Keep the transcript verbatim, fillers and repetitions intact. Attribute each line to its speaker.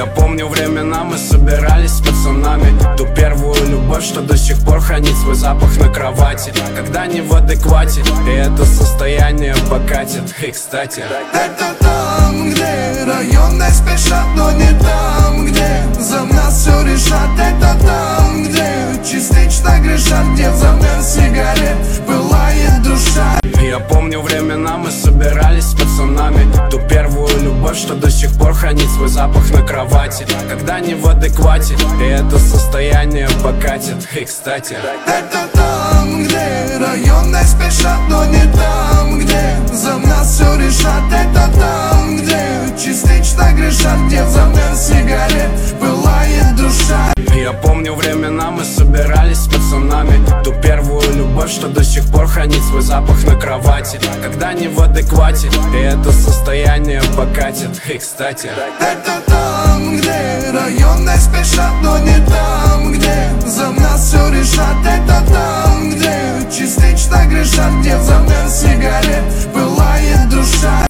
Speaker 1: Я помню времена, мы собирались с пацанами, ту первую любовь, что до сих пор хранит свой запах на кровати. Когда не в адеквате, и это состояние покатит. И кстати,
Speaker 2: это там, где районные спешат, но не там, где за нас все решат. Это там, где частично грешат, где взамен сигарет пылает душа.
Speaker 1: Я помню времена, мы собирались с пацанами, ту первую любовь, что до сих пор хранит свой запах на кровати. Когда не в адеквате, и это состояние покатит. И кстати,
Speaker 2: это там, где районные спешат, но не там, где за нас все решат. Это там, где частично грешат, где взамен сигарет пылает душа.
Speaker 1: Я помню времена, мы собирались с пацанами, ту первую любовь, что до сих пор хранит свой запах на кровати. Когда не в адеквате, и это состояние покатит. И кстати,
Speaker 2: это там, где районные спешат, но не там, где за нас все решат. Это там, где частично грешат, где взамен сигарет